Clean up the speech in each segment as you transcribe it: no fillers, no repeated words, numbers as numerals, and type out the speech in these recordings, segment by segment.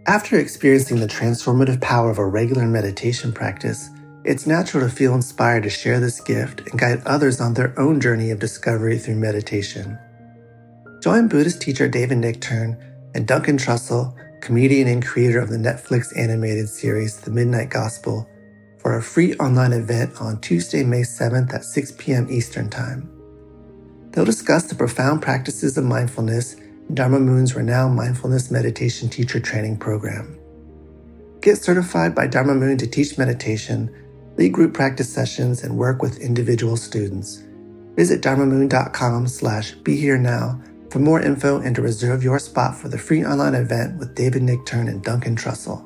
After experiencing the transformative power of a regular meditation practice, it's natural to feel inspired to share this gift and guide others on their own journey of discovery through meditation. Join Buddhist teacher David Nichtern and Duncan Trussell, comedian and creator of the Netflix animated series The Midnight Gospel, for a free online event on Tuesday, May 7th at 6 p.m. Eastern Time. They'll discuss the profound practices of mindfulness in Dharma Moon's renowned mindfulness meditation teacher training program. Get certified by Dharma Moon to teach meditation, lead group practice sessions, and work with individual students. Visit dharmamoon.com/BeHereNow for more info and to reserve your spot for the free online event with David Nichtern and Duncan Trussell.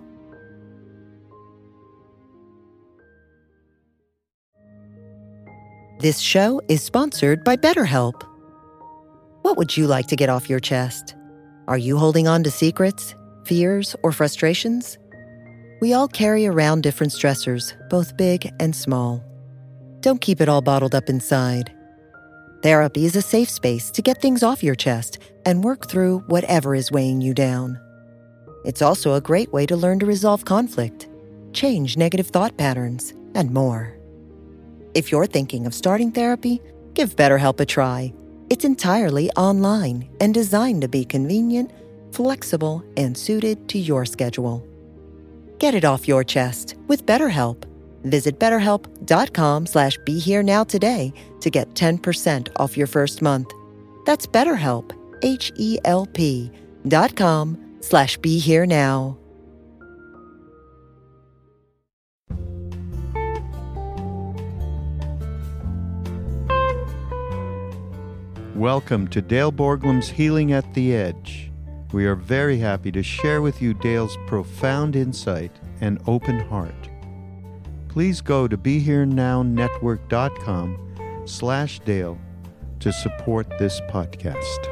This show is sponsored by BetterHelp. What would you like to get off your chest? Are you holding on to secrets, fears, or frustrations? We all carry around different stressors, both big and small. Don't keep it all bottled up inside. Therapy is a safe space to get things off your chest and work through whatever is weighing you down. It's also a great way to learn to resolve conflict, change negative thought patterns, and more. If you're thinking of starting therapy, give BetterHelp a try. It's entirely online and designed to be convenient, flexible, and suited to your schedule. Get it off your chest with BetterHelp. Visit BetterHelp.com/BeHereNow today to get 10% off your first month. That's BetterHelp, HELP.com/BeHereNow. Welcome to Dale Borglum's Healing at the Edge. We are very happy to share with you Dale's profound insight and open heart. Please go to BeHereNowNetwork.com/Dale to support this podcast.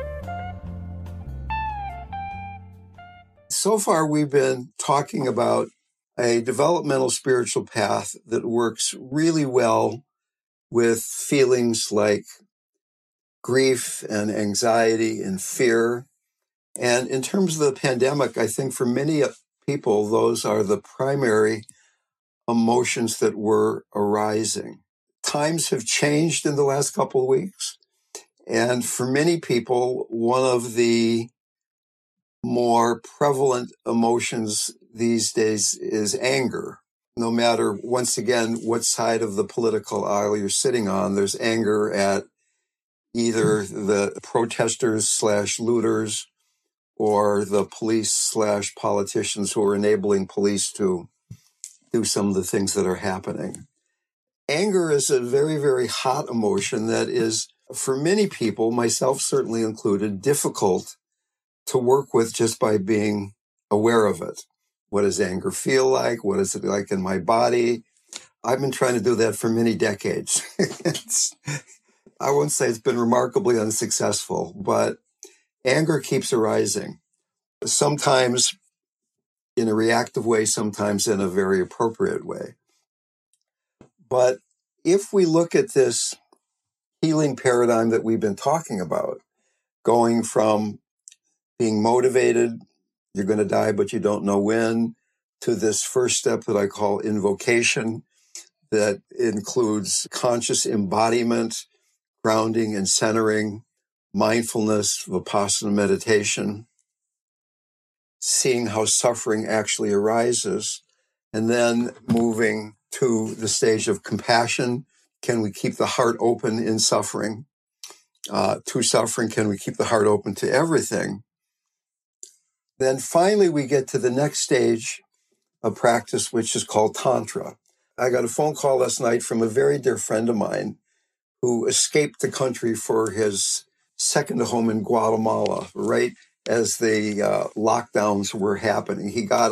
So far, we've been talking about a developmental spiritual path that works really well with feelings like grief and anxiety and fear. And in terms of the pandemic, I think for many people, those are the primary emotions that were arising. Times have changed in the last couple of weeks. And for many people, one of the more prevalent emotions these days is anger. No matter, once again, what side of the political aisle you're sitting on, there's anger at either the protesters/looters or the police/politicians who are enabling police to do some of the things that are happening. Anger is a very, very hot emotion that is, for many people, myself certainly included, difficult to work with just by being aware of it. What does anger feel like? What is it like in my body? I've been trying to do that for many decades. I won't say it's been remarkably unsuccessful, but anger keeps arising. Sometimes in a reactive way, sometimes in a very appropriate way. But if we look at this healing paradigm that we've been talking about, going from being motivated, you're going to die, but you don't know when, to this first step that I call invocation, that includes conscious embodiment, grounding and centering, mindfulness, vipassana meditation, seeing how suffering actually arises, and then moving to the stage of compassion. Can we keep the heart open in suffering? To suffering, can we keep the heart open to everything? Then finally, we get to the next stage of practice, which is called Tantra. I got a phone call last night from a very dear friend of mine who escaped the country for his second home in Guatemala, right as the lockdowns were happening. He got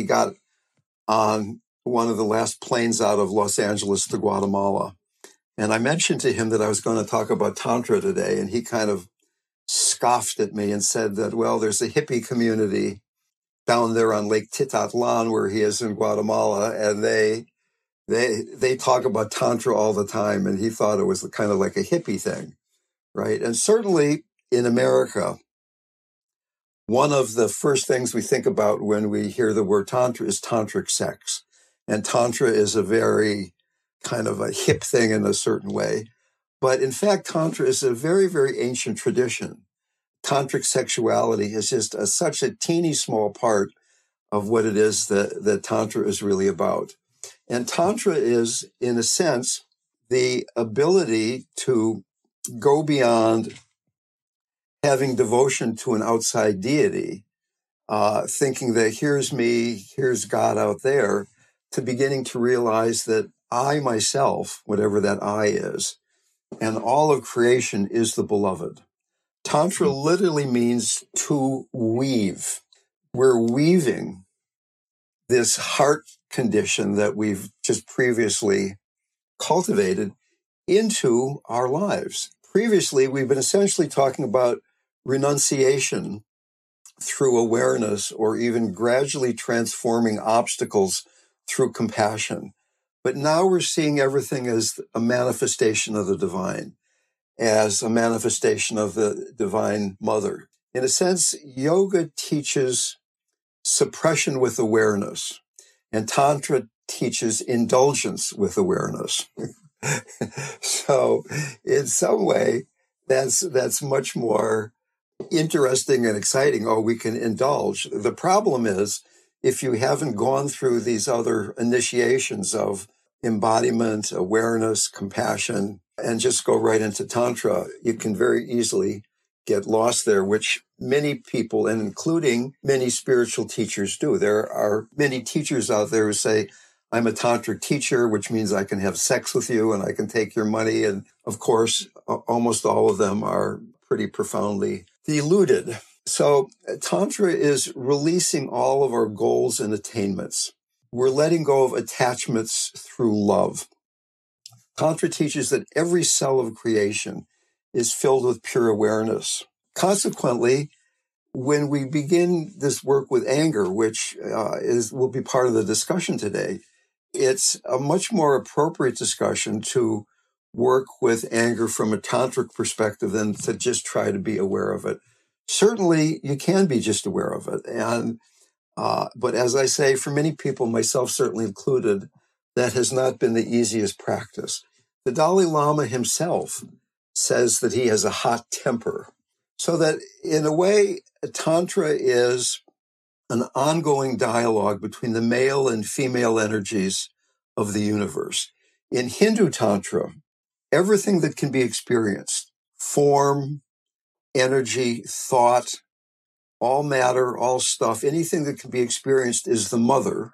on one of the last planes out of Los Angeles to Guatemala. And I mentioned to him that I was going to talk about Tantra today, and he kind of scoffed at me and said that, well, there's a hippie community down there on Lake Titatlan where he is in Guatemala, and they talk about Tantra all the time, and he thought it was kind of like a hippie thing, right? And certainly in America, One of the first things we think about when we hear the word Tantra is tantric sex. And Tantra is a very kind of a hip thing in a certain way. But in fact, Tantra is a very, very ancient tradition. Tantric sexuality is just such a teeny small part of what it is that Tantra is really about. And Tantra is, in a sense, the ability to go beyond having devotion to an outside deity, thinking that here's me, here's God out there, to beginning to realize that I myself, whatever that I is, and all of creation is the beloved. Tantra literally means to weave. We're weaving this heart condition that we've just previously cultivated into our lives. Previously, we've been essentially talking about renunciation through awareness, or even gradually transforming obstacles through compassion. But now we're seeing everything as a manifestation of the divine, as a manifestation of the divine mother. In a sense, yoga teaches suppression with awareness, and Tantra teaches indulgence with awareness. So in some way, that's much more interesting and exciting. Oh, we can indulge. The problem is, if you haven't gone through these other initiations of embodiment, awareness, compassion, and just go right into Tantra, you can very easily get lost there, which many people, and including many spiritual teachers, do. There are many teachers out there who say, I'm a tantric teacher, which means I can have sex with you and I can take your money. And of course, almost all of them are pretty profoundly deluded. So Tantra is releasing all of our goals and attainments. We're letting go of attachments through love. Tantra teaches that every cell of creation is filled with pure awareness. Consequently, when we begin this work with anger, which will be part of the discussion today, it's a much more appropriate discussion to work with anger from a tantric perspective than to just try to be aware of it. Certainly, you can be just aware of it. But as I say, for many people, myself certainly included, that has not been the easiest practice. The Dalai Lama himself says that he has a hot temper. So that in a way, Tantra is an ongoing dialogue between the male and female energies of the universe. In Hindu Tantra, everything that can be experienced, form, energy, thought, all matter, all stuff, anything that can be experienced is the mother.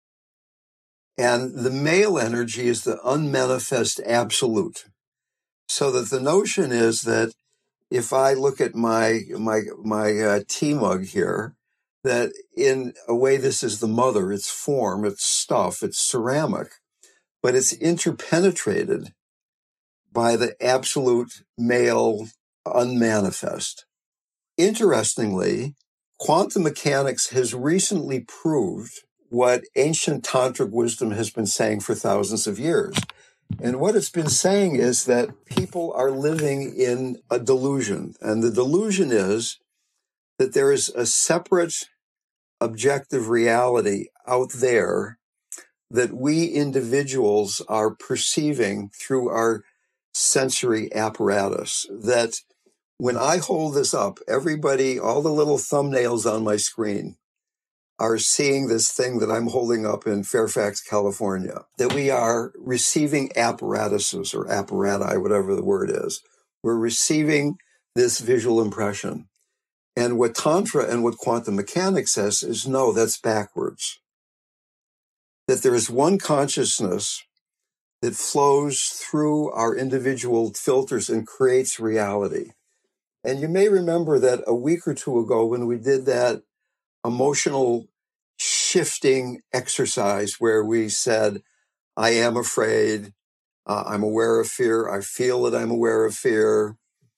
And the male energy is the unmanifest absolute. So that the notion is that if I look at my tea mug here, that in a way this is the mother, it's form, it's stuff, it's ceramic, but it's interpenetrated by the absolute male unmanifest. Interestingly, quantum mechanics has recently proved what ancient tantric wisdom has been saying for thousands of years. And what it's been saying is that people are living in a delusion. And the delusion is that there is a separate objective reality out there that we individuals are perceiving through our sensory apparatus. That when I hold this up, everybody, all the little thumbnails on my screen are seeing this thing that I'm holding up in Fairfax, California, that we are receiving apparatuses or apparati, whatever the word is. We're receiving this visual impression. And what Tantra and what quantum mechanics says is, no, that's backwards. That there is one consciousness that flows through our individual filters and creates reality. And you may remember that a week or two ago when we did that emotional shifting exercise where we said, I am afraid, I'm aware of fear, I feel that I'm aware of fear.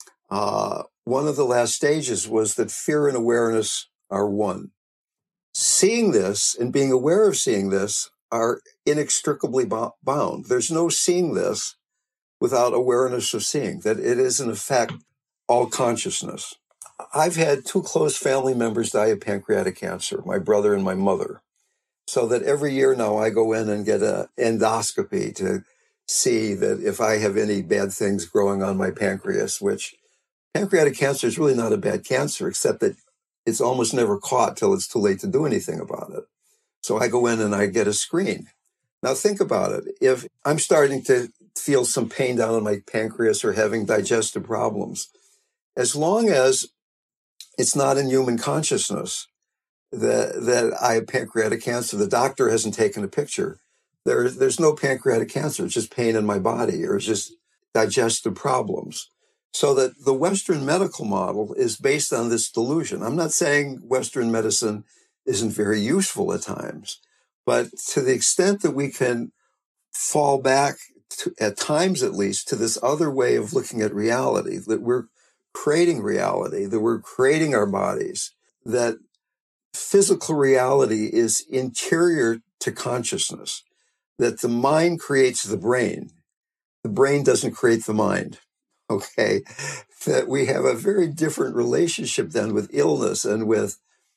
One of the last stages was that fear and awareness are one. Seeing this and being aware of seeing this are inextricably bound. There's no seeing this without awareness of seeing, that it is in effect all consciousness. I've had two close family members die of pancreatic cancer, my brother and my mother. So that every year now I go in and get an endoscopy to see that if I have any bad things growing on my pancreas, which pancreatic cancer is really not a bad cancer, except that it's almost never caught till it's too late to do anything about it. So I go in and I get a screen. Now think about it. If I'm starting to feel some pain down in my pancreas or having digestive problems, as long as it's not in human consciousness that I have pancreatic cancer, the doctor hasn't taken a picture. There's no pancreatic cancer. It's just pain in my body or it's just digestive problems. So that the Western medical model is based on this delusion. I'm not saying Western medicine isn't very useful at times, but to the extent that we can fall back, at times at least, to this other way of looking at reality, that we're creating reality, that we're creating our bodies, that physical reality is interior to consciousness, that the mind creates the brain. The brain doesn't create the mind. Okay, that we have a very different relationship then with illness and with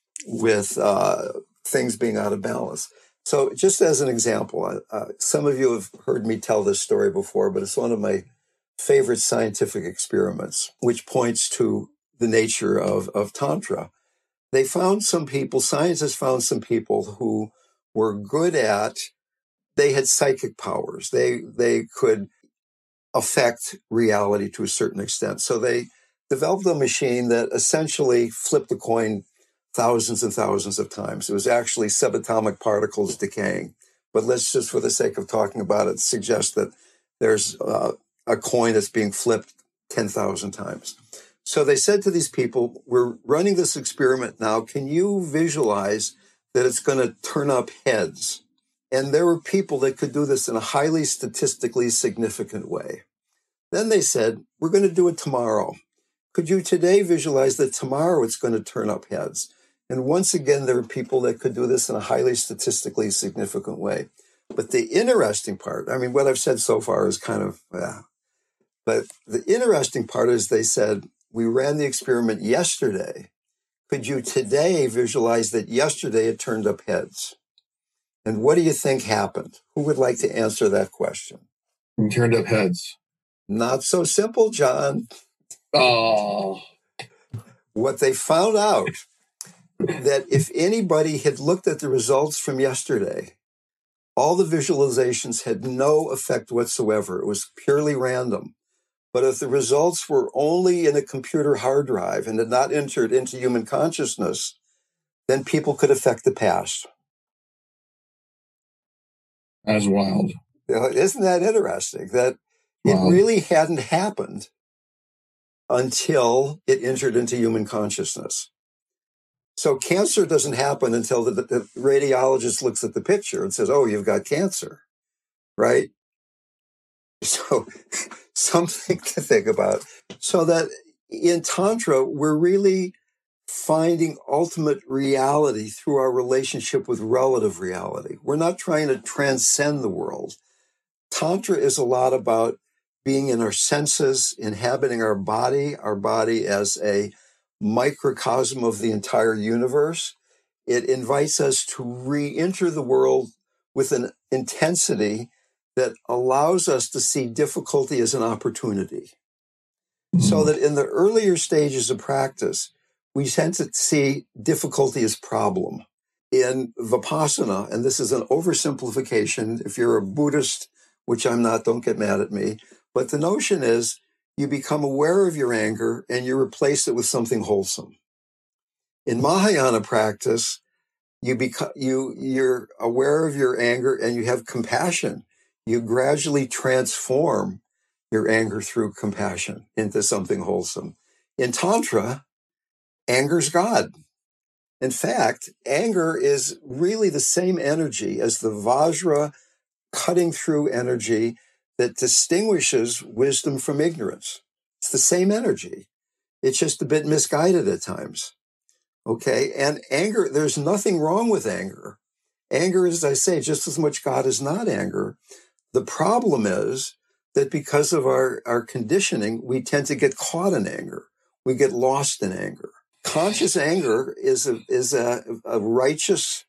things being out of balance. So just as an example, some of you have heard me tell this story before, but it's one of my favorite scientific experiments, which points to the nature of Tantra. They found some people, scientists found some people who were good at, they had psychic powers. They could affect reality to a certain extent. So they developed a machine that essentially flipped the coin thousands and thousands of times. It was actually subatomic particles decaying. But let's just, for the sake of talking about it, suggest that there's a coin that's being flipped 10,000 times. So they said to these people, we're running this experiment now. Can you visualize that it's going to turn up heads? And there were people that could do this in a highly statistically significant way. Then they said, we're going to do it tomorrow. Could you today visualize that tomorrow it's going to turn up heads? And once again, there are people that could do this in a highly statistically significant way. But the interesting part, I mean, what I've said so far is kind of, but the interesting part is they said, we ran the experiment yesterday. Could you today visualize that yesterday it turned up heads? And what do you think happened? Who would like to answer that question? We turned up heads. Not so simple, John. Oh. What they found out, that if anybody had looked at the results from yesterday, all the visualizations had no effect whatsoever. It was purely random. But if the results were only in a computer hard drive and had not entered into human consciousness, then people could affect the past. That is wild. Isn't that interesting? That it really hadn't happened until it entered into human consciousness. So cancer doesn't happen until the radiologist looks at the picture and says, oh, you've got cancer, right? So something to think about. So that in Tantra, we're really finding ultimate reality through our relationship with relative reality. We're not trying to transcend the world. Tantra is a lot about being in our senses, inhabiting our body as a microcosm of the entire universe. It invites us to re-enter the world with an intensity that allows us to see difficulty as an opportunity. So that in the earlier stages of practice, we tend to see difficulty as problem. In Vipassana, and this is an oversimplification, if you're a Buddhist, which I'm not, don't get mad at me, but the notion is you become aware of your anger and you replace it with something wholesome. In Mahayana practice, you're aware of your anger and you have compassion. You gradually transform your anger through compassion into something wholesome. In Tantra, anger's God. In fact, anger is really the same energy as the Vajra cutting through energy that distinguishes wisdom from ignorance. It's the same energy. It's just a bit misguided at times. Okay. And anger, there's nothing wrong with anger. Anger, as I say, just as much God as not anger. The problem is that because of our conditioning, we tend to get caught in anger. we get lost in anger. Conscious anger is a righteous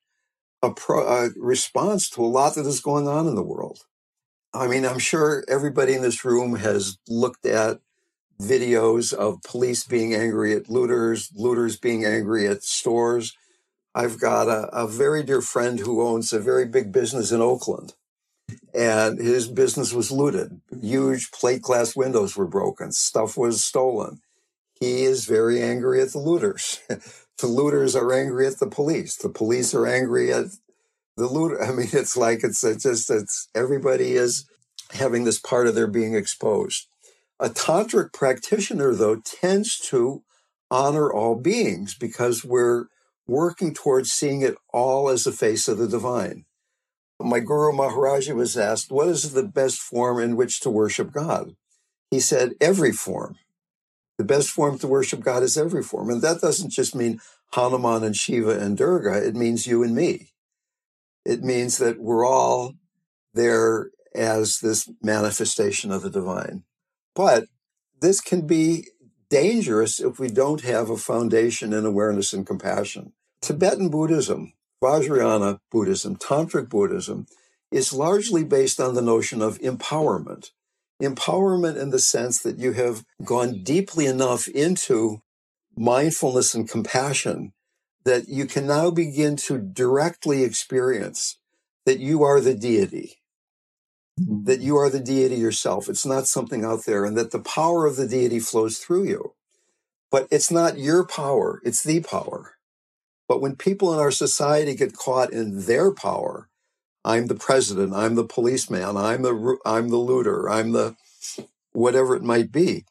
response to a lot that is going on in the world. I mean, I'm sure everybody in this room has looked at videos of police being angry at looters, looters being angry at stores. I've got a very dear friend who owns a very big business in Oakland, and his business was looted. Huge plate glass windows were broken. Stuff was stolen. He is very angry at the looters. The looters are angry at the police. The police are angry at the looter. I mean, it's everybody is having this part of their being exposed. A tantric practitioner, though, tends to honor all beings because we're working towards seeing it all as the face of the divine. My Guru Maharaji was asked, what is the best form in which to worship God? He said, every form. The best form to worship God is every form. And that doesn't just mean Hanuman and Shiva and Durga. It means you and me. It means that we're all there as this manifestation of the divine. But this can be dangerous if we don't have a foundation in awareness and compassion. Tibetan Buddhism, Vajrayana Buddhism, Tantric Buddhism is largely based on the notion of empowerment. Empowerment in the sense that you have gone deeply enough into mindfulness and compassion that you can now begin to directly experience that you are the deity, that you are the deity yourself. It's not something out there, and that the power of the deity flows through you. But it's not your power, it's the power. But when people in our society get caught in their power, I'm the president, I'm the policeman, I'm the looter, I'm the whatever it might be.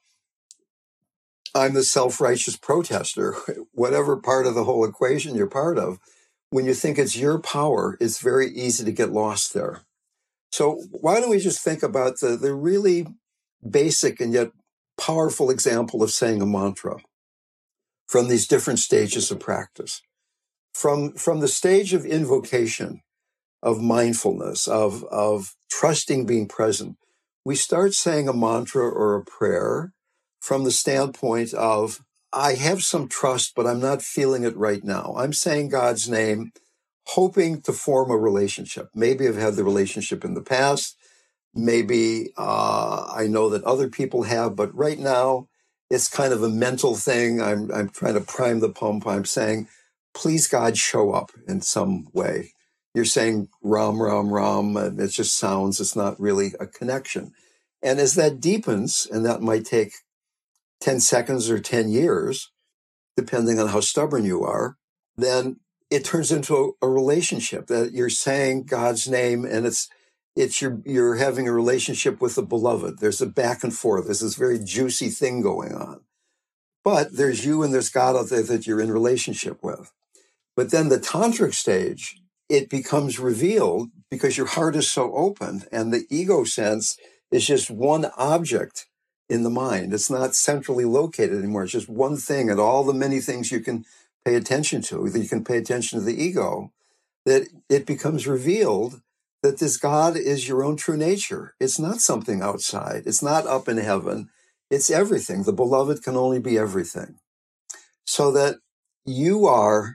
I'm the self-righteous protester, whatever part of the whole equation you're part of. When you think it's your power, it's very easy to get lost there. So why don't we just think about the really basic and yet powerful example of saying a mantra from these different stages of practice. From the stage of invocation, of mindfulness, of trusting being present, we start saying a mantra or a prayer from the standpoint of, I have some trust, but I'm not feeling it right now. I'm saying God's name, hoping to form a relationship. Maybe I've had the relationship in the past. Maybe I know that other people have, but right now it's kind of a mental thing. I'm trying to prime the pump. I'm saying, please, God, show up in some way. You're saying Ram, Ram, Ram, and it just sounds, it's not really a connection. And as that deepens, and that might take 10 seconds or 10 years, depending on how stubborn you are, then it turns into a relationship that you're saying God's name, and you're having a relationship with the beloved. There's a back and forth. There's this very juicy thing going on. But there's you and there's God out there that you're in relationship with. But then the tantric stage, it becomes revealed because your heart is so open, and the ego sense is just one object in the mind. It's not centrally located anymore. It's just one thing, and all the many things you can pay attention to, that you can pay attention to the ego, that it becomes revealed that this God is your own true nature. It's not something outside. It's not up in heaven. It's everything. The beloved can only be everything. So that you are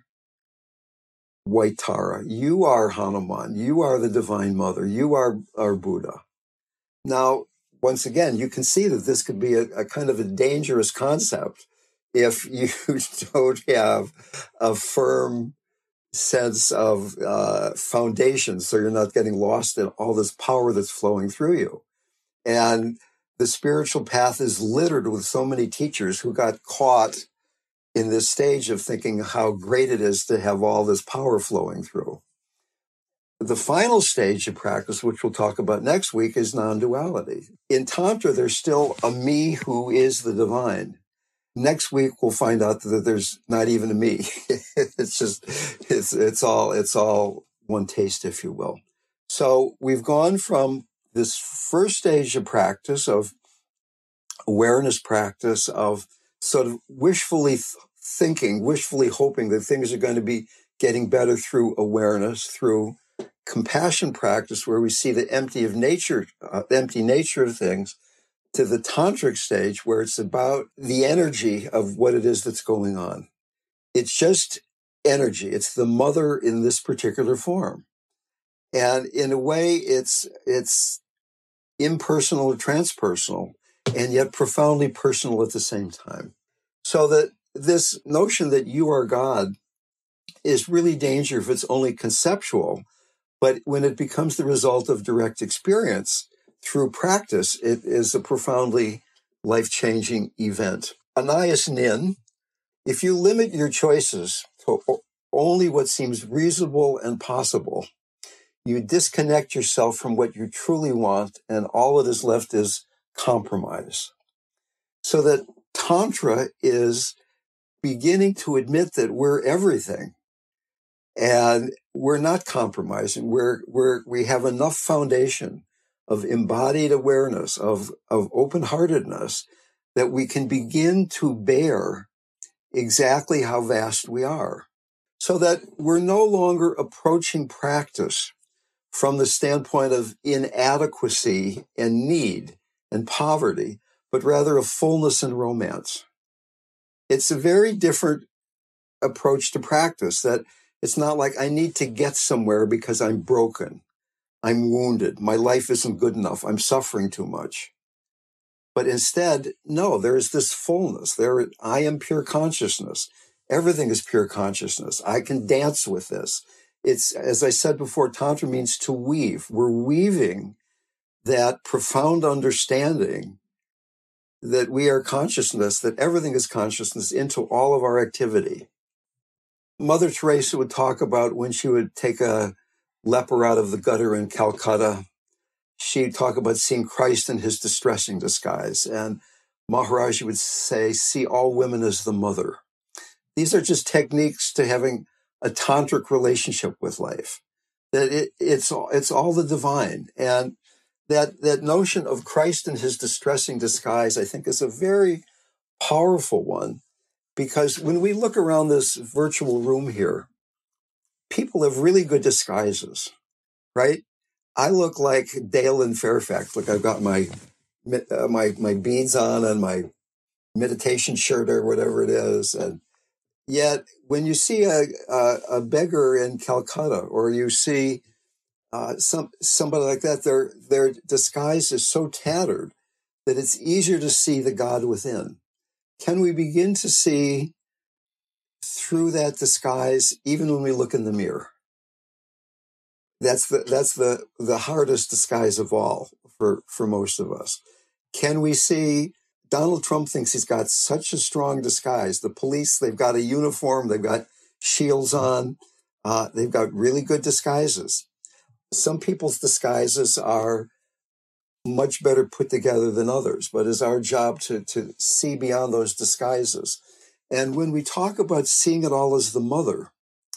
White Tara, you are Hanuman, you are the Divine Mother, you are our Buddha. Now, once again, you can see that this could be a kind of a dangerous concept if you don't have a firm sense of foundation, so you're not getting lost in all this power that's flowing through you. And the spiritual path is littered with so many teachers who got caught in this stage of thinking how great it is to have all this power flowing through. The final stage of practice, which we'll talk about next week, is non-duality. In Tantra, there's still a me who is the divine. Next week, we'll find out that there's not even a me. It's all one taste, if you will. So we've gone from this first stage of practice, of awareness practice, of sort of wishfully thinking, wishfully hoping that things are going to be getting better through awareness, through compassion practice, where we see the empty nature of things, to the tantric stage where it's about the energy of what it is that's going on. It's just energy. It's the mother in this particular form. And in a way, it's impersonal or transpersonal, and yet profoundly personal at the same time. So that this notion that you are God is really dangerous if it's only conceptual, but when it becomes the result of direct experience through practice, it is a profoundly life-changing event. Anais Nin, if you limit your choices to only what seems reasonable and possible, you disconnect yourself from what you truly want, and all that is left is compromise. So that Tantra is beginning to admit that we're everything, and we're not compromising. We have enough foundation of embodied awareness, of open-heartedness, that we can begin to bear exactly how vast we are, so that we're no longer approaching practice from the standpoint of inadequacy and need and poverty, but rather of fullness and romance. It's a very different approach to practice, that it's not like I need to get somewhere because I'm broken, I'm wounded, my life isn't good enough, I'm suffering too much. But instead, no, there is this fullness. I am pure consciousness. Everything is pure consciousness. I can dance with this. It's, as I said before, Tantra means to weave. We're weaving that profound understanding that we are consciousness, that everything is consciousness, into all of our activity. Mother Teresa would talk about when she would take a leper out of the gutter in Calcutta, she'd talk about seeing Christ in his distressing disguise. And Maharaji would say, see all women as the mother. These are just techniques to having a tantric relationship with life. That it's all the divine. And that notion of Christ in his distressing disguise, I think, is a very powerful one, because when we look around this virtual room here, people have really good disguises, right? I look like Dale in Fairfax. Look, I've got my beads on and my meditation shirt or whatever it is. And yet when you see a beggar in Calcutta, or you see somebody like that, their disguise is so tattered that it's easier to see the God within. Can we begin to see through that disguise even when we look in the mirror? That's the hardest disguise of all for most of us. Can we see? Donald Trump thinks he's got such a strong disguise. The police, they've got a uniform, they've got shields on, they've got really good disguises. Some people's disguises are much better put together than others, but it's our job to see beyond those disguises. And when we talk about seeing it all as the mother,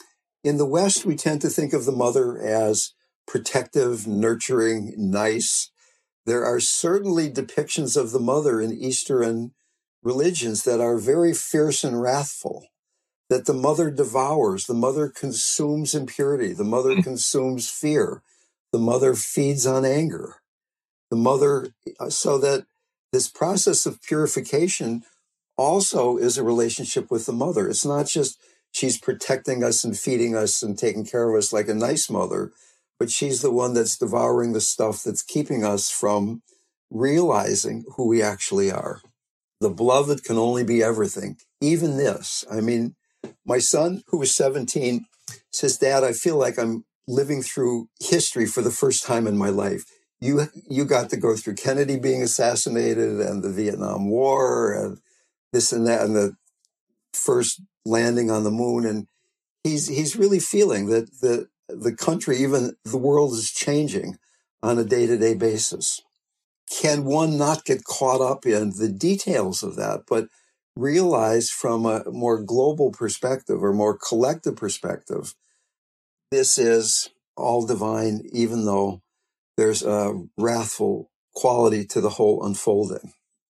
in the West, we tend to think of the mother as protective, nurturing, nice. There are certainly depictions of the mother in Eastern religions that are very fierce and wrathful, that the mother devours, the mother consumes impurity, the mother consumes fear, the mother feeds on anger, the mother, so that this process of purification also is a relationship with the mother. It's not just she's protecting us and feeding us and taking care of us like a nice mother, but she's the one that's devouring the stuff that's keeping us from realizing who we actually are. The beloved can only be everything, even this. I mean, my son, who was 17, says, Dad, I feel like I'm living through history for the first time in my life. You got to go through Kennedy being assassinated and the Vietnam War and this and that and the first landing on the moon. And he's really feeling that the country, even the world, is changing on a day-to-day basis. Can one not get caught up in the details of that, but realize from a more global perspective or more collective perspective, this is all divine, even though there's a wrathful quality to the whole unfolding.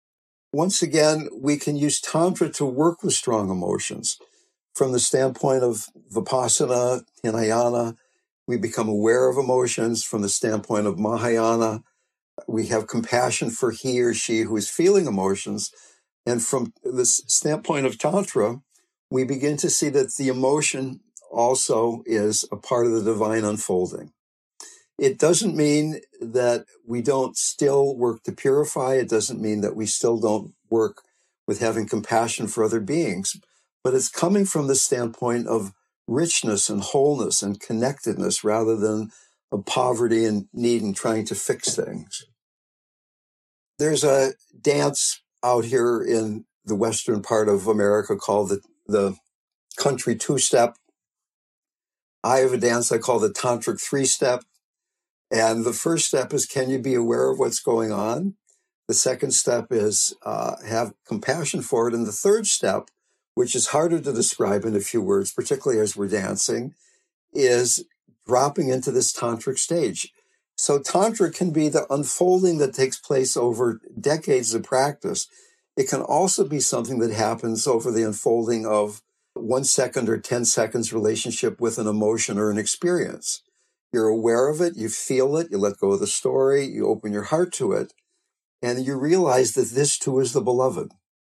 Once again, we can use Tantra to work with strong emotions. From the standpoint of Vipassana, Hinayana, we become aware of emotions. From the standpoint of Mahayana, We have compassion for he or she who is feeling emotions. And from this standpoint of Tantra, we begin to see that the emotion also is a part of the divine unfolding. It doesn't mean that we don't still work to purify. It doesn't mean that we still don't work with having compassion for other beings. But it's coming from the standpoint of richness and wholeness and connectedness rather than of poverty and need and trying to fix things. There's a dance out here in the western part of America called the country two-step. I have a dance I call the tantric three-step. And the first step is, can you be aware of what's going on? The second step is have compassion for it. And the third step, which is harder to describe in a few words, particularly as we're dancing, is dropping into this tantric stage. So Tantra can be the unfolding that takes place over decades of practice. It can also be something that happens over the unfolding of 1 second or 10 seconds relationship with an emotion or an experience. You're aware of it, you feel it, you let go of the story, you open your heart to it, and you realize that this too is the beloved.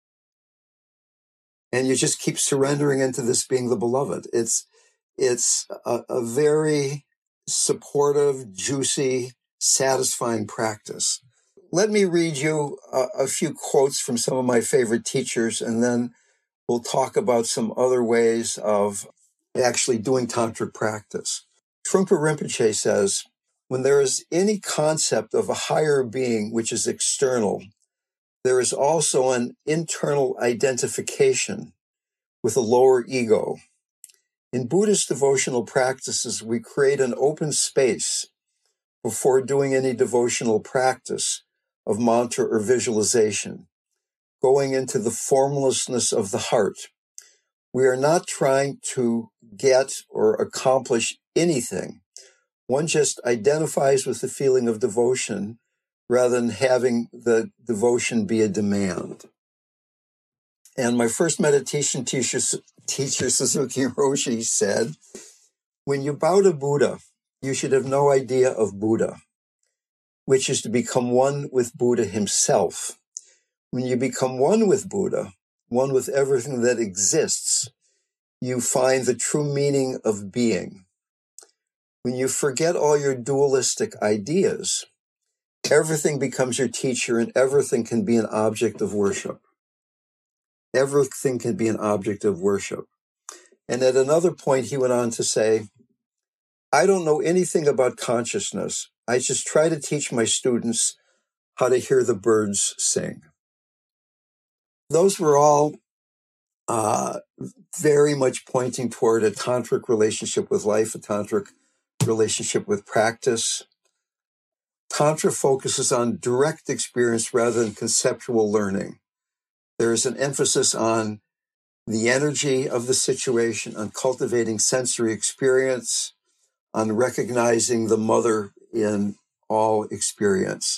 And you just keep surrendering into this being the beloved. It's a very supportive, juicy, satisfying practice. Let me read you a few quotes from some of my favorite teachers, and then we'll talk about some other ways of actually doing tantric practice. Trungpa Rinpoche says, when there is any concept of a higher being which is external, there is also an internal identification with a lower ego. In Buddhist devotional practices, we create an open space before doing any devotional practice of mantra or visualization, going into the formlessness of the heart. We are not trying to get or accomplish anything. One just identifies with the feeling of devotion rather than having the devotion be a demand. And my first meditation teacher, Suzuki Roshi, said, when you bow to Buddha, you should have no idea of Buddha, which is to become one with Buddha himself. When you become one with Buddha, one with everything that exists, you find the true meaning of being. When you forget all your dualistic ideas, everything becomes your teacher and everything can be an object of worship. Everything can be an object of worship. And at another point, he went on to say, I don't know anything about consciousness. I just try to teach my students how to hear the birds sing. Those were all very much pointing toward a tantric relationship with life, a tantric relationship with practice. Tantra focuses on direct experience rather than conceptual learning. There is an emphasis on the energy of the situation, on cultivating sensory experience, on recognizing the mother in all experience.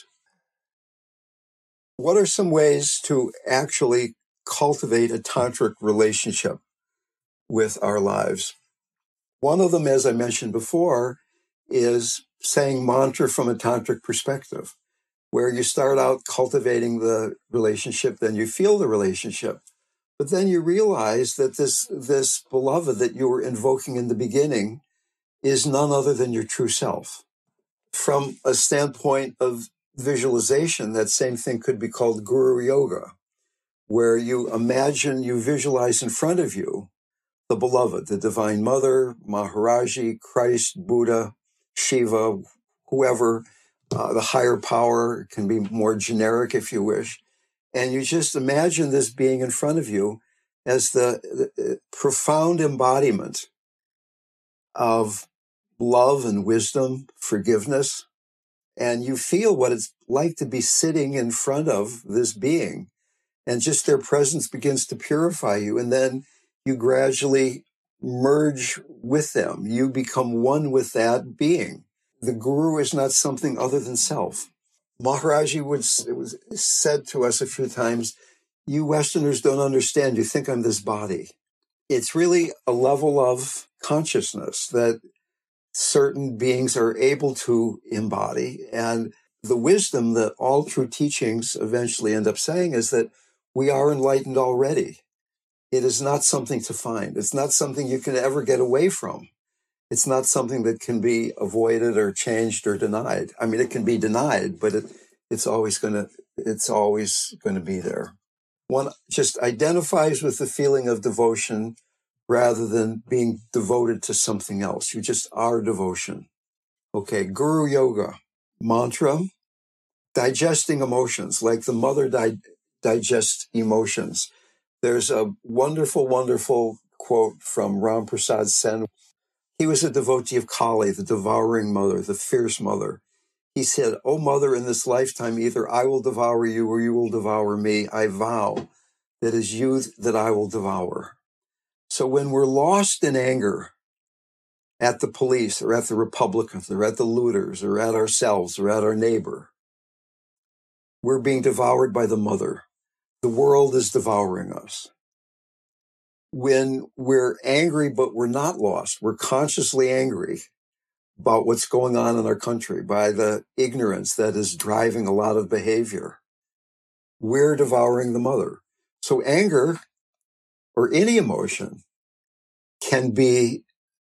What are some ways to actually cultivate a tantric relationship with our lives? One of them, as I mentioned before, is saying mantra from a tantric perspective, where you start out cultivating the relationship, then you feel the relationship, but then you realize that this beloved that you were invoking in the beginning is none other than your true self. From a standpoint of visualization, that same thing could be called Guru Yoga, where you imagine, you visualize in front of you the beloved, the Divine Mother, Maharaji, Christ, Buddha, Shiva, whoever, the higher power, can be more generic if you wish. And you just imagine this being in front of you as the profound embodiment of love and wisdom, forgiveness. And you feel what it's like to be sitting in front of this being. And just their presence begins to purify you. And then you gradually merge with them. You become one with that being. The guru is not something other than self. Maharaji it was said to us a few times, you Westerners don't understand. You think I'm this body. It's really a level of consciousness that certain beings are able to embody. And the wisdom that all true teachings eventually end up saying is that we are enlightened already. It is not something to find. It's not something you can ever get away from. It's not something that can be avoided or changed or denied. I mean, it can be denied, but it's always going to be there. One just identifies with the feeling of devotion rather than being devoted to something else. You just are devotion. Okay, Guru Yoga, mantra, digesting emotions, like the mother digests emotions. There's a wonderful, wonderful quote from Ram Prasad Sen. He was a devotee of Kali, the devouring mother, the fierce mother. He said, "Oh, mother, in this lifetime, either I will devour you or you will devour me. I vow that it is you that I will devour." So when we're lost in anger at the police or at the Republicans or at the looters or at ourselves or at our neighbor, we're being devoured by the mother. The world is devouring us. When we're angry, but we're not lost, we're consciously angry about what's going on in our country, by the ignorance that is driving a lot of behavior, we're devouring the mother. So anger, or any emotion, can be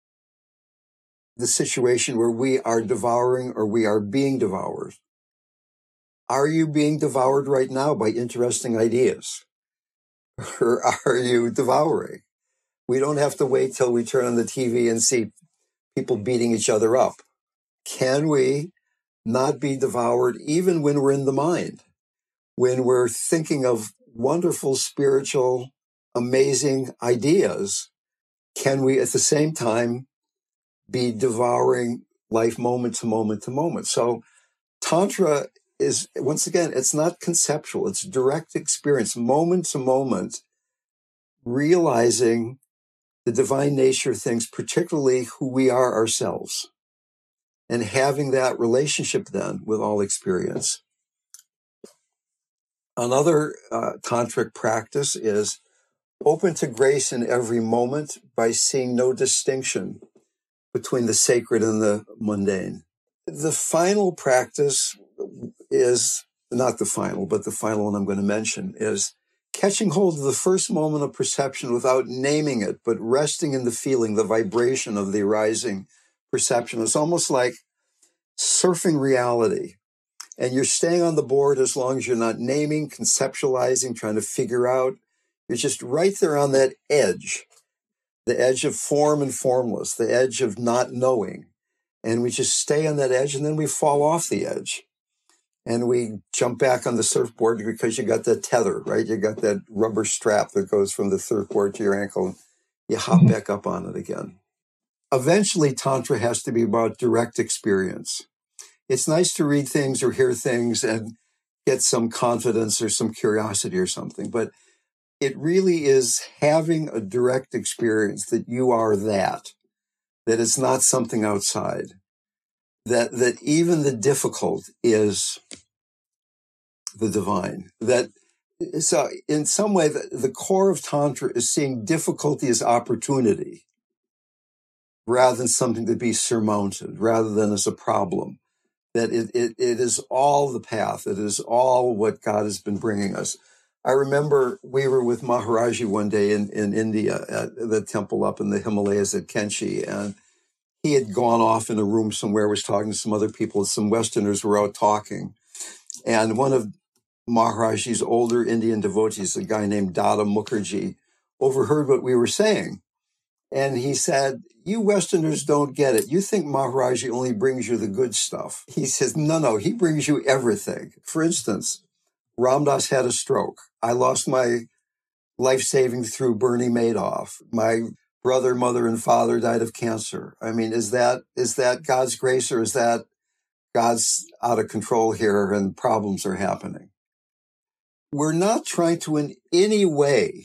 the situation where we are devouring or we are being devoured. Are you being devoured right now by interesting ideas? Or are you devouring? We don't have to wait till we turn on the TV and see people beating each other up. Can we not be devoured even when we're in the mind? When we're thinking of wonderful, spiritual, amazing ideas, can we at the same time be devouring life moment to moment to moment? So Tantra is, once again, it's not conceptual, it's direct experience, moment to moment, realizing the divine nature of things, particularly who we are ourselves, and having that relationship then with all experience. Another tantric practice is open to grace in every moment by seeing no distinction between the sacred and the mundane. The final practice is not the final, but the final one I'm going to mention is catching hold of the first moment of perception without naming it, but resting in the feeling, the vibration of the arising perception. It's almost like surfing reality. And you're staying on the board as long as you're not naming, conceptualizing, trying to figure out. You're just right there on that edge, the edge of form and formless, the edge of not knowing. And we just stay on that edge, and then we fall off the edge. And we jump back on the surfboard because you got that tether, right? You got that rubber strap that goes from the surfboard to your ankle, and you hop back up on it again. Eventually, Tantra has to be about direct experience. It's nice to read things or hear things and get some confidence or some curiosity or something, but it really is having a direct experience that you are that it's not something outside, that even the difficult is the divine. So in some way, the core of Tantra is seeing difficulty as opportunity rather than something to be surmounted, rather than as a problem. That it is all the path. It is all what God has been bringing us. I remember we were with Maharaji one day in India at the temple up in the Himalayas at Kainchi, and he had gone off in a room somewhere, was talking to some other people. Some Westerners were out talking. And one of Maharaji's older Indian devotees, a guy named Dada Mukherjee, overheard what we were saying. And he said, "You Westerners don't get it. You think Maharaji only brings you the good stuff." He says, no, he brings you everything. For instance, Ram Dass had a stroke. I lost my life saving through Bernie Madoff. My brother, mother, and father died of cancer. I mean, is that God's grace, or is that God's out of control here and problems are happening? We're not trying to in any way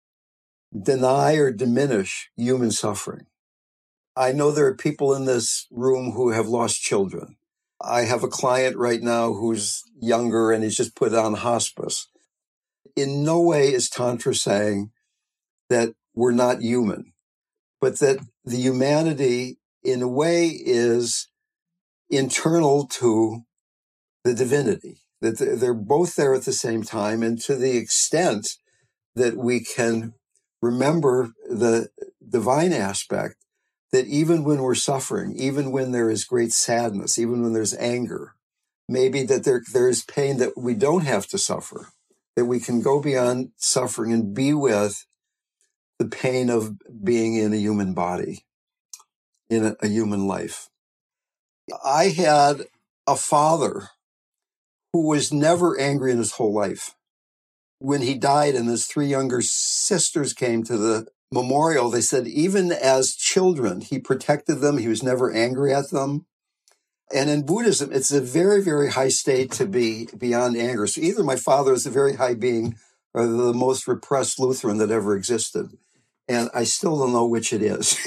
deny or diminish human suffering. I know there are people in this room who have lost children. I have a client right now who's younger and he's just put on hospice. In no way is Tantra saying that we're not human, but that the humanity in a way is internal to the divinity, that they're both there at the same time. And to the extent that we can remember the divine aspect, that even when we're suffering, even when there is great sadness, even when there's anger, maybe that there's pain that we don't have to suffer, that we can go beyond suffering and be with the pain of being in a human body, in a human life. I had a father who was never angry in his whole life. When he died and his 3 younger sisters came to the memorial, they said even as children, he protected them. He was never angry at them. And in Buddhism, it's a very, very high state to be beyond anger. So either my father is a very high being or the most repressed Lutheran that ever existed. And I still don't know which it is.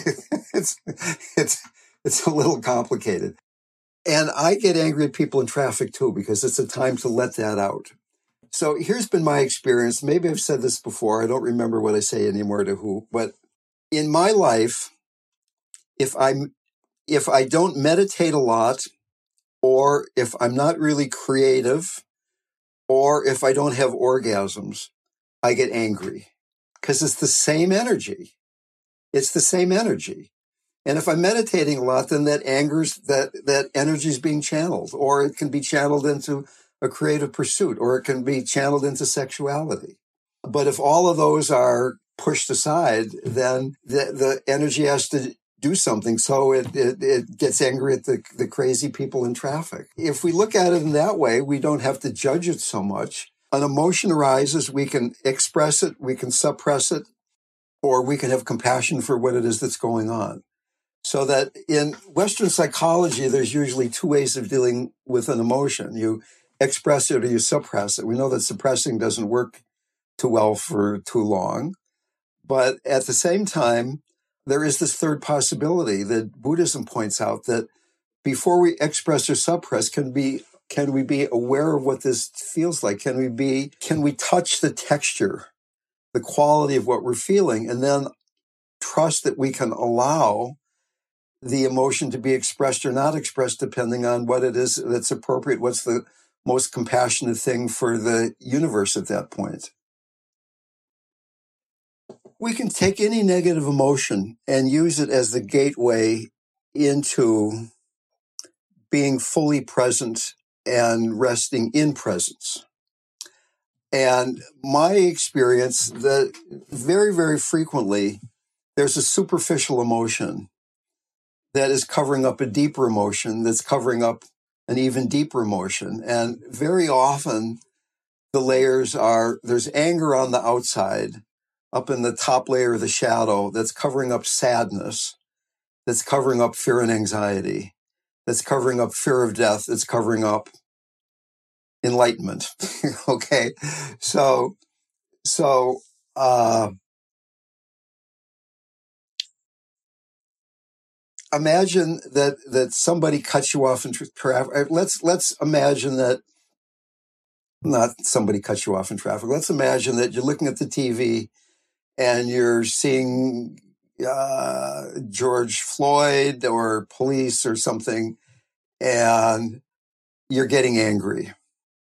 It's a little complicated. And I get angry at people in traffic too, because it's a time to let that out. So here's been my experience. Maybe I've said this before. I don't remember what I say anymore to who. But in my life, if I don't meditate a lot, or if I'm not really creative, or if I don't have orgasms, I get angry because it's the same energy. It's the same energy. And if I'm meditating a lot, then that energy is being channeled, or it can be channeled into a creative pursuit, or it can be channeled into sexuality. But if all of those are pushed aside, then the energy has to do something. So it gets angry at the crazy people in traffic. If we look at it in that way, we don't have to judge it so much. An emotion arises, we can express it, we can suppress it, or we can have compassion for what it is that's going on. So that in Western psychology, there's usually 2 ways of dealing with an emotion. You express it or you suppress it. We know that suppressing doesn't work too well for too long. But at the same time, there is this third possibility that Buddhism points out, that before we express or suppress, can we be aware of what this feels like? Can we touch the texture, the quality of what we're feeling, and then trust that we can allow the emotion to be expressed or not expressed, depending on what it is that's appropriate, what's the most compassionate thing for the universe at that point. We can take any negative emotion and use it as the gateway into being fully present and resting in presence. And my experience, that very, very frequently, there's a superficial emotion that is covering up a deeper emotion, that's covering up an even deeper emotion. And very often the layers are, there's anger on the outside, up in the top layer of the shadow, that's covering up sadness, that's covering up fear and anxiety, that's covering up fear of death, that's covering up enlightenment. Okay. So, imagine that somebody cuts you off in traffic. Let's imagine that not somebody cuts you off in traffic. Let's imagine that you're looking at the TV and you're seeing George Floyd or police or something, and you're getting angry.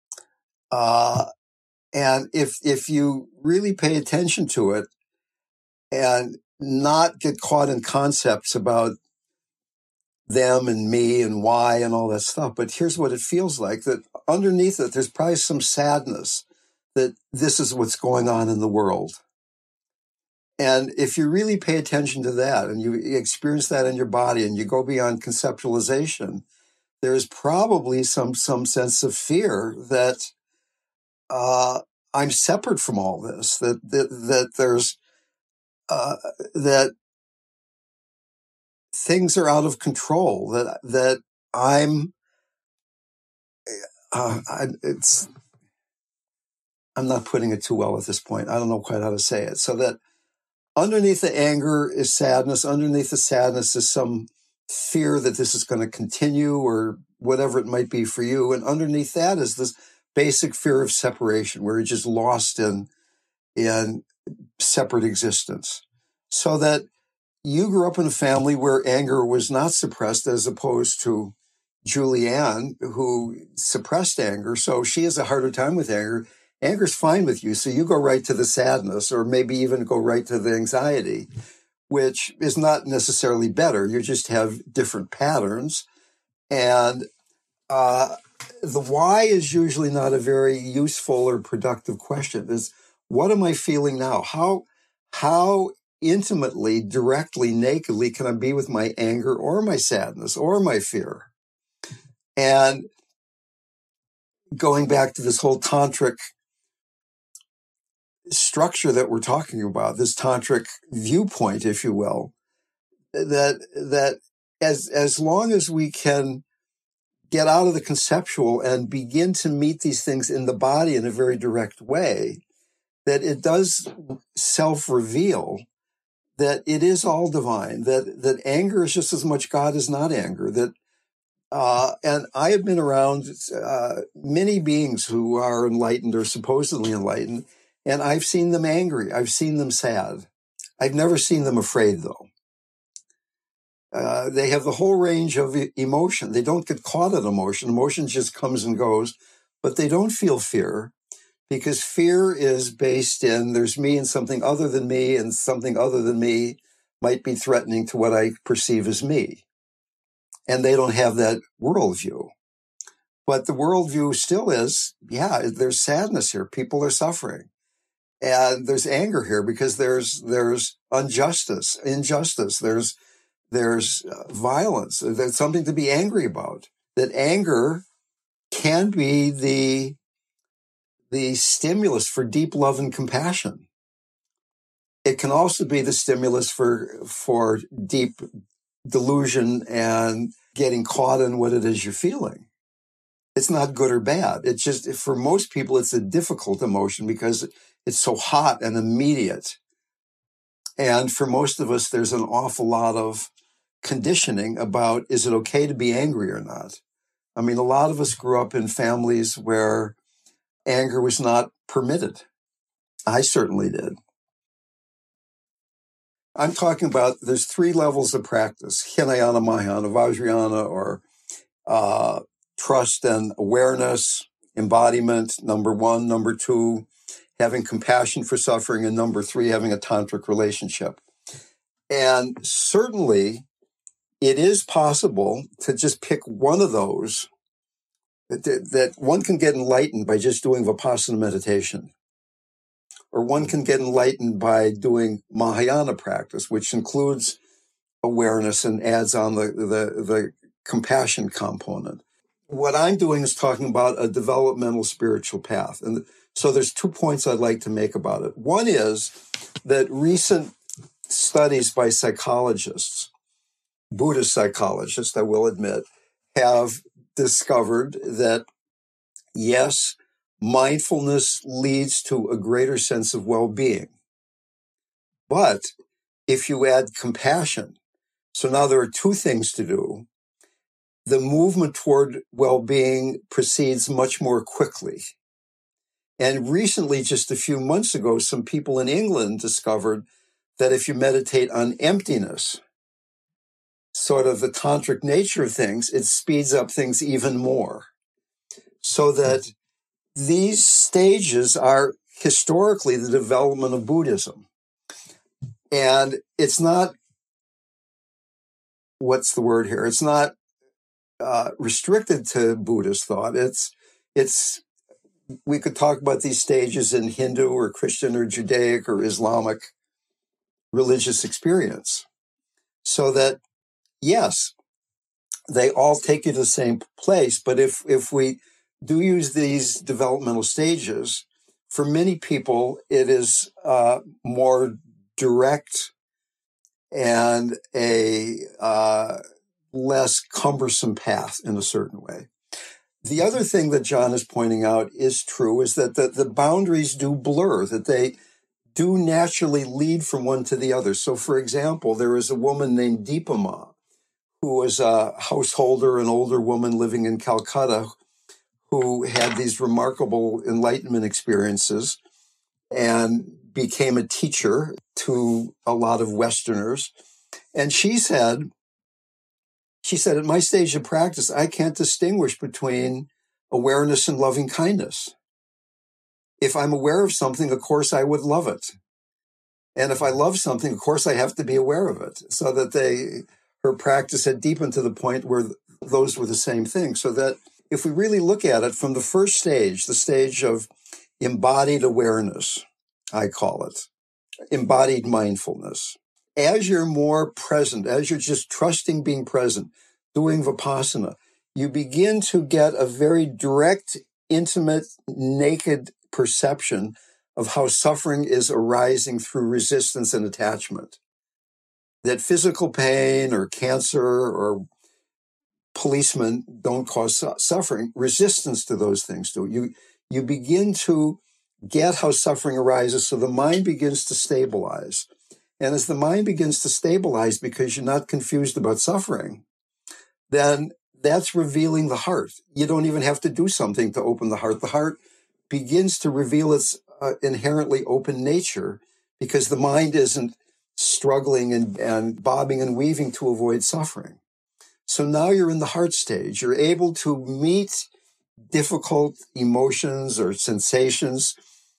And if you really pay attention to it and not get caught in concepts about them and me and why and all that stuff, but here's what it feels like, that underneath it, there's probably some sadness that this is what's going on in the world. And if you really pay attention to that and you experience that in your body and you go beyond conceptualization, there's probably some sense of fear that I'm separate from all this, that there's that things are out of control, that I'm not putting it too well at this point. I don't know quite how to say it. So that underneath the anger is sadness. Underneath the sadness is some fear that this is going to continue or whatever it might be for you. And underneath that is this basic fear of separation, where you're just lost in separate existence. So that you grew up in a family where anger was not suppressed, as opposed to Julianne, who suppressed anger, so she has a harder time with anger. Anger's fine with you, so you go right to the sadness, or maybe even go right to the anxiety, which is not necessarily better. You just have different patterns. And the why is usually not a very useful or productive question. Is what am I feeling now? How intimately, directly, nakedly can I be with my anger or my sadness or my fear? And going back to this whole tantric structure that we're talking about, this tantric viewpoint, if you will, that as long as we can get out of the conceptual and begin to meet these things in the body in a very direct way, that it does self-reveal that it is all divine, that anger is just as much God as not anger, that and I have been around many beings who are enlightened or supposedly enlightened, and I've seen them angry. I've seen them sad. I've never seen them afraid, though. They have the whole range of emotion. They don't get caught in emotion. Emotion just comes and goes, but they don't feel fear because fear is based in there's me and something other than me, and something other than me might be threatening to what I perceive as me. And they don't have that worldview. But the worldview still is, yeah, there's sadness here. People are suffering. And there's anger here because there's injustice. There's violence. There's something to be angry about. That anger can be the stimulus for deep love and compassion. It can also be the stimulus for deep delusion and getting caught in what it is you're feeling. It's not good or bad. It's just, for most people, it's a difficult emotion because it's so hot and immediate. And for most of us, there's an awful lot of conditioning about, is it okay to be angry or not? I mean, a lot of us grew up in families where anger was not permitted. I certainly did. I'm talking about, there's 3 levels of practice: Hinayana, Mahayana, Vajrayana, or trust and awareness, embodiment, number 1. Number 2, having compassion for suffering. And number 3, having a tantric relationship. And certainly, it is possible to just pick one of those, that one can get enlightened by just doing Vipassana meditation. Or one can get enlightened by doing Mahayana practice, which includes awareness and adds on the compassion component. What I'm doing is talking about a developmental spiritual path. And so there's 2 points I'd like to make about it. One is that recent studies by psychologists, Buddhist psychologists, I will admit, have discovered that, yes, mindfulness leads to a greater sense of well-being. But if you add compassion, so now there are 2 things to do. The movement toward well-being proceeds much more quickly. And recently, just a few months ago, some people in England discovered that if you meditate on emptiness, sort of the tantric nature of things, it speeds up things even more. So that these stages are historically the development of Buddhism. And it's not, what's the word here? It's not restricted to Buddhist thought. It's we could talk about these stages in Hindu or Christian or Judaic or Islamic religious experience. So that, yes, they all take you to the same place. But if we do use these developmental stages, for many people, it is more direct and a less cumbersome path in a certain way. The other thing that John is pointing out is true, is that the boundaries do blur, that they do naturally lead from one to the other. So, for example, there is a woman named Dipa Ma, who was a householder, an older woman living in Calcutta, who had these remarkable enlightenment experiences and became a teacher to a lot of Westerners. And she said She said, at my stage of practice, I can't distinguish between awareness and loving kindness. If I'm aware of something, of course, I would love it. And if I love something, of course, I have to be aware of it. So that her practice had deepened to the point where those were the same thing. So that if we really look at it from the first stage, the stage of embodied awareness, I call it, embodied mindfulness, as you're more present, as you're just trusting being present, doing Vipassana, you begin to get a very direct, intimate, naked perception of how suffering is arising through resistance and attachment. That physical pain or cancer or policemen don't cause suffering. Resistance to those things do. You begin to get how suffering arises, so the mind begins to stabilize. And as the mind begins to stabilize because you're not confused about suffering, then that's revealing the heart. You don't even have to do something to open the heart. The heart begins to reveal its inherently open nature because the mind isn't struggling and bobbing and weaving to avoid suffering. So now you're in the heart stage. You're able to meet difficult emotions or sensations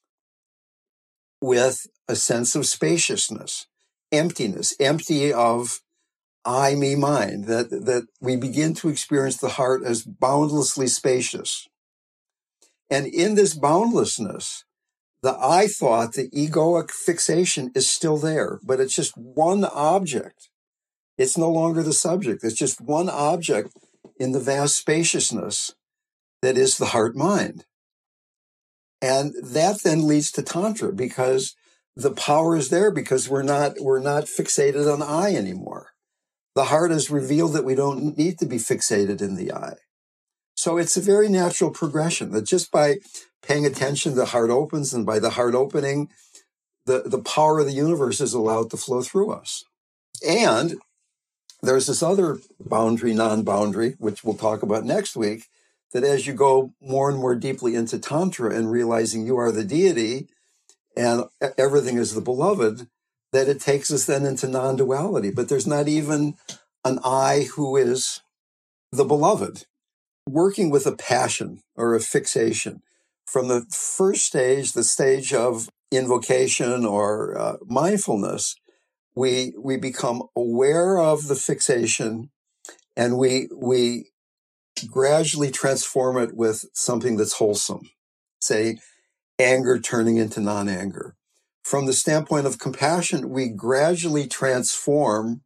with a sense of spaciousness, emptiness, empty of I, me, mine, that we begin to experience the heart as boundlessly spacious. And in this boundlessness, the I thought, the egoic fixation is still there, but it's just one object. It's no longer the subject. It's just one object in the vast spaciousness that is the heart mind. And that then leads to Tantra because the power is there because we're not fixated on I anymore. The heart has revealed that we don't need to be fixated in the I. So it's a very natural progression that just by paying attention, the heart opens, and by the heart opening, the power of the universe is allowed to flow through us. And there's this other boundary, non-boundary, which we'll talk about next week, that as you go more and more deeply into Tantra and realizing you are the deity and everything is the beloved, that it takes us then into non-duality. But there's not even an I who is the beloved. Working with a passion or a fixation from the first stage, the stage of invocation or mindfulness, we become aware of the fixation and we gradually transform it with something that's wholesome, say anger turning into non-anger. From the standpoint of compassion, we gradually transform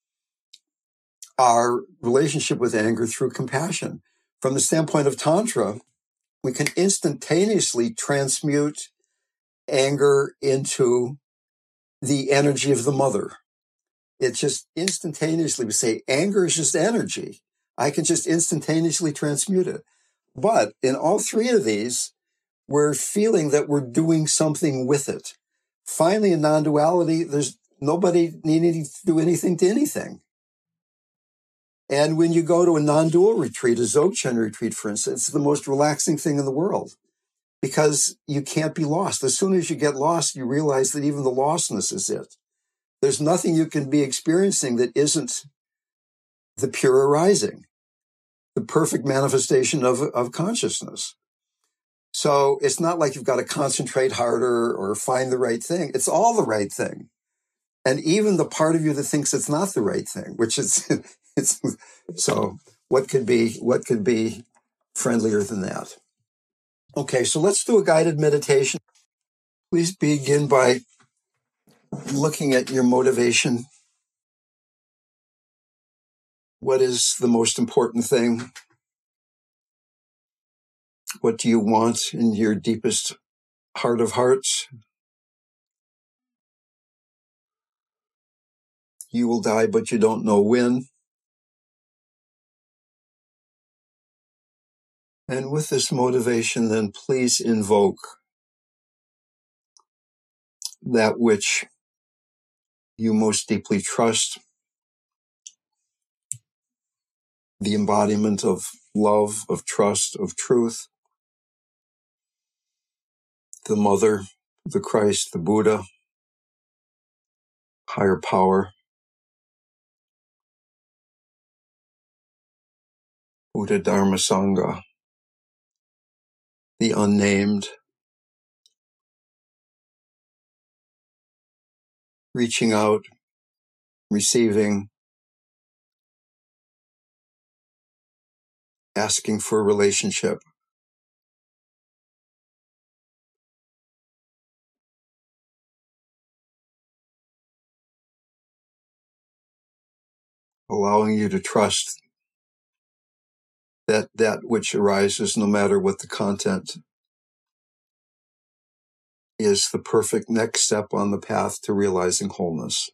our relationship with anger through compassion. From the standpoint of Tantra, we can instantaneously transmute anger into the energy of the mother. It's just instantaneously, we say anger is just energy. I can just instantaneously transmute it. But in all three of these, we're feeling that we're doing something with it. Finally, in non-duality, there's nobody needing to do anything to anything. And when you go to a non-dual retreat, a Dzogchen retreat, for instance, it's the most relaxing thing in the world because you can't be lost. As soon as you get lost, you realize that even the lostness is it. There's nothing you can be experiencing that isn't the pure arising, the perfect manifestation of consciousness. So it's not like you've got to concentrate harder or find the right thing. It's all the right thing. And even the part of you that thinks it's not the right thing, which is, so what could be friendlier than that? Okay, so let's do a guided meditation. Please begin by looking at your motivation. What is the most important thing? What do you want in your deepest heart of hearts? You will die, but you don't know when. And with this motivation, then please invoke that which you most deeply trust, the embodiment of love, of trust, of truth, the Mother, the Christ, the Buddha, higher power. Buddha Dharma Sangha, the unnamed, reaching out, receiving, asking for a relationship. Allowing you to trust that that which arises, no matter what the content, is the perfect next step on the path to realizing wholeness.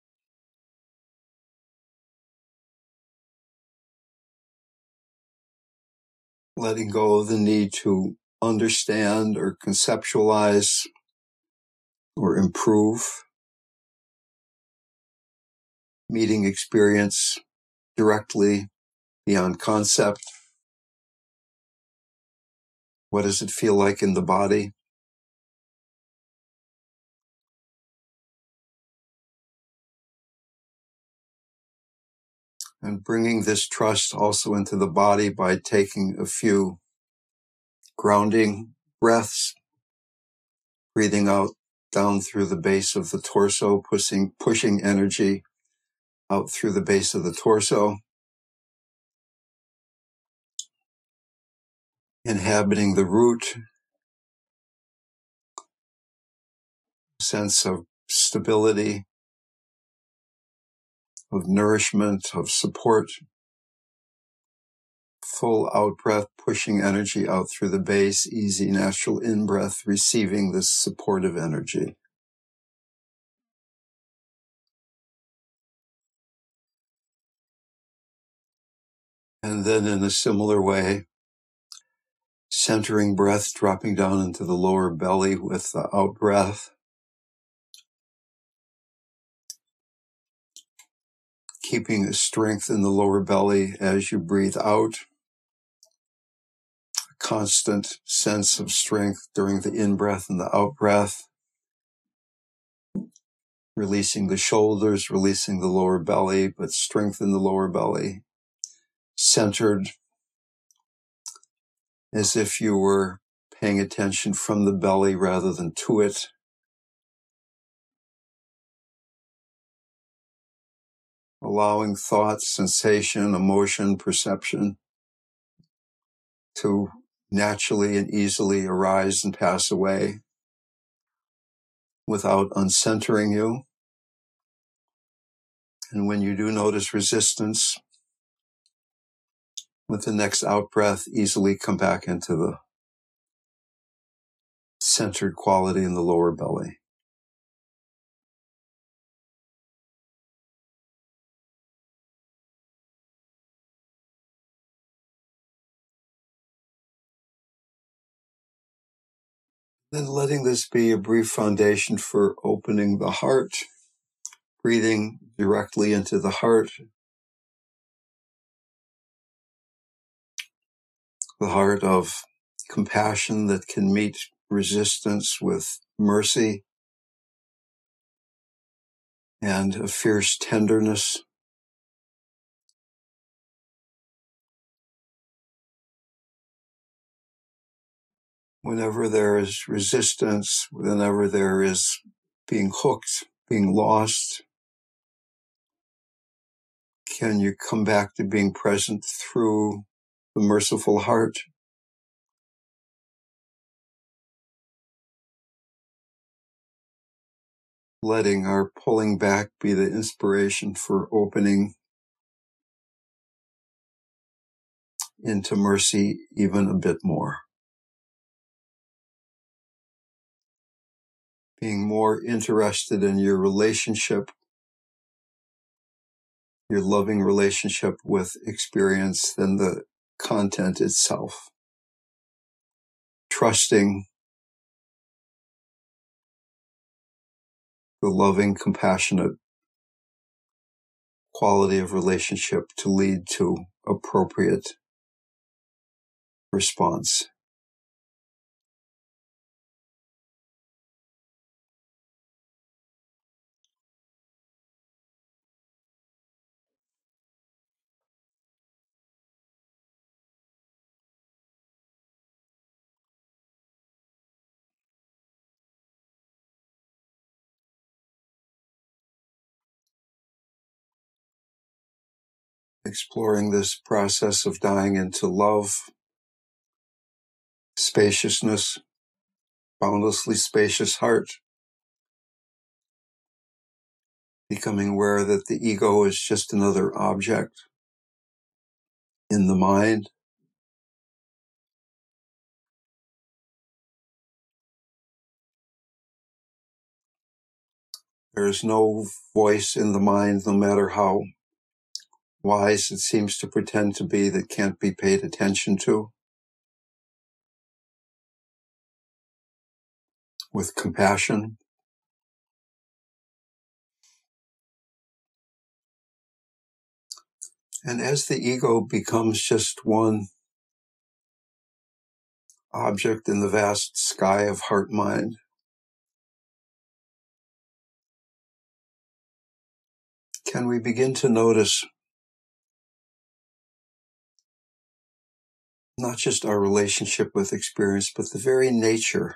Letting go of the need to understand or conceptualize or improve, meeting experience directly beyond concept. What does it feel like in the body? And bringing this trust also into the body by taking a few grounding breaths, breathing out down through the base of the torso, pushing energy out through the base of the torso, inhabiting the root, sense of stability, of nourishment, of support. Full out breath, pushing energy out through the base, easy, natural in breath, receiving this supportive energy. And then in a similar way, centering breath, dropping down into the lower belly with the out breath. Keeping a strength in the lower belly as you breathe out. A constant sense of strength during the in-breath and the out-breath. Releasing the shoulders, releasing the lower belly, but strength in the lower belly. Centered as if you were paying attention from the belly rather than to it. Allowing thoughts, sensation, emotion, perception to naturally and easily arise and pass away without uncentering you. And when you do notice resistance, with the next out breath, easily come back into the centered quality in the lower belly. Then letting this be a brief foundation for opening the heart, breathing directly into the heart of compassion that can meet resistance with mercy and a fierce tenderness. Whenever there is resistance, whenever there is being hooked, being lost, can you come back to being present through the merciful heart? Letting our pulling back be the inspiration for opening into mercy even a bit more. Being more interested in your relationship, your loving relationship with experience than the content itself. Trusting the loving, compassionate quality of relationship to lead to appropriate response. exploring this process of dying into love, spaciousness, boundlessly spacious heart, becoming aware that the ego is just another object in the mind. There is no voice in the mind, no matter how wise it seems to pretend to be, that can't be paid attention to with compassion. And as the ego becomes just one object in the vast sky of heart-mind, can we begin to notice not just our relationship with experience, but the very nature,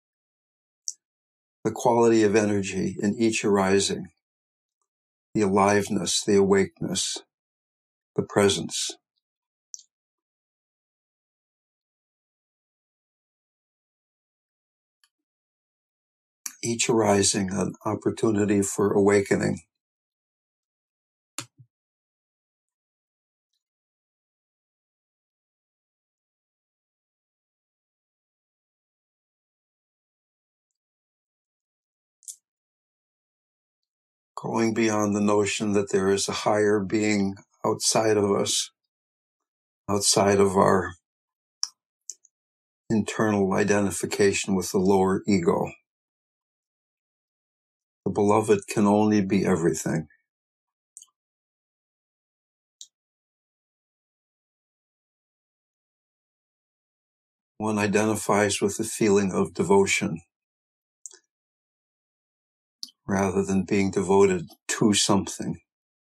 the quality of energy in each arising, the aliveness, the awakeness, the presence. Each arising an opportunity for awakening. Going beyond the notion that there is a higher being outside of us, outside of our internal identification with the lower ego. The beloved can only be everything. One identifies with the feeling of devotion rather than being devoted to something.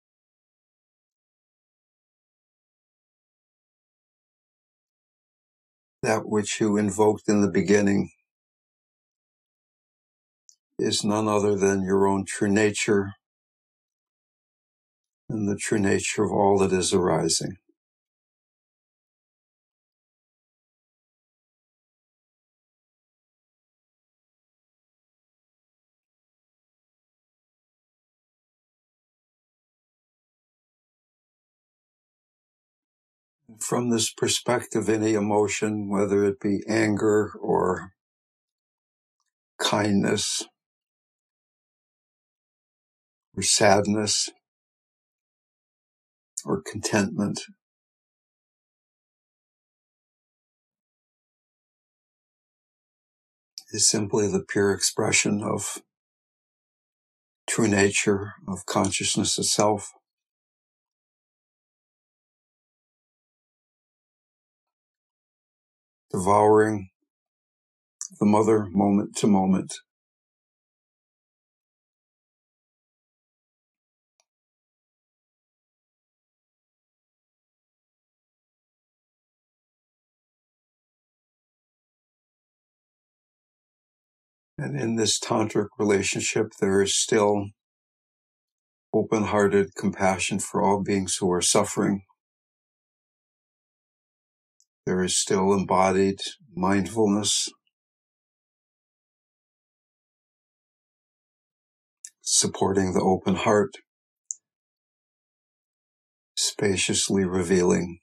That which you invoked in the beginning is none other than your own true nature and the true nature of all that is arising. From this perspective, any emotion, whether it be anger or kindness or sadness or contentment, is simply the pure expression of true nature, of consciousness itself. Devouring the mother moment to moment. And in this tantric relationship, there is still open-hearted compassion for all beings who are suffering. There is still embodied mindfulness, supporting the open heart, spaciously revealing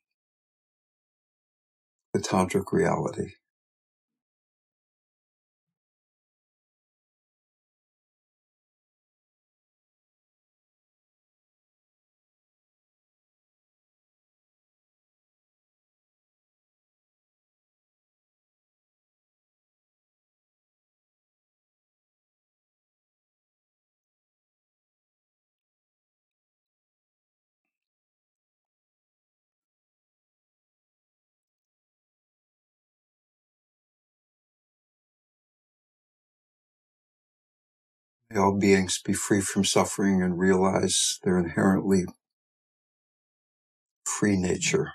the tantric reality. May all beings be free from suffering and realize their inherently free nature.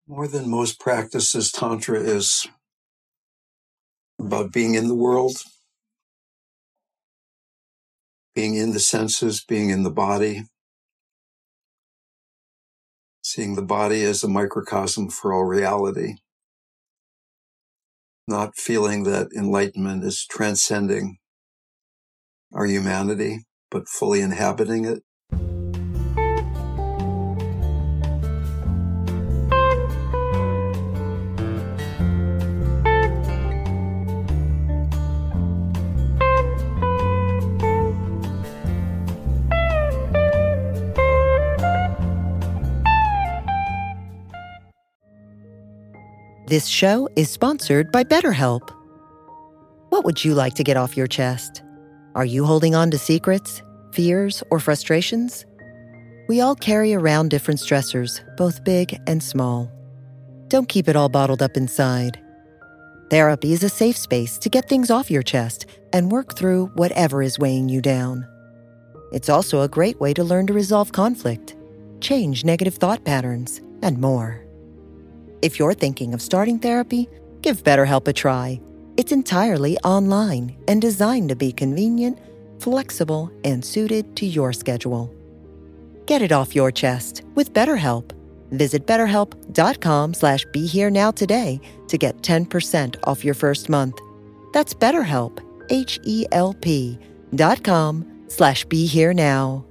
More than most practices, Tantra is about being in the world, being in the senses, being in the body, seeing the body as a microcosm for all reality, not feeling that enlightenment is transcending our humanity, but fully inhabiting it. This show is sponsored by BetterHelp. What would you like to get off your chest? Are you holding on to secrets, fears, or frustrations? We all carry around different stressors, both big and small. Don't keep it all bottled up inside. Therapy is a safe space to get things off your chest and work through whatever is weighing you down. It's also a great way to learn to resolve conflict, change negative thought patterns, and more. If you're thinking of starting therapy, give BetterHelp a try. It's entirely online and designed to be convenient, flexible, and suited to your schedule. Get it off your chest with BetterHelp. Visit BetterHelp.com/BeHereNow today to get 10% off your first month. That's BetterHelp, HELP.com/BeHereNow.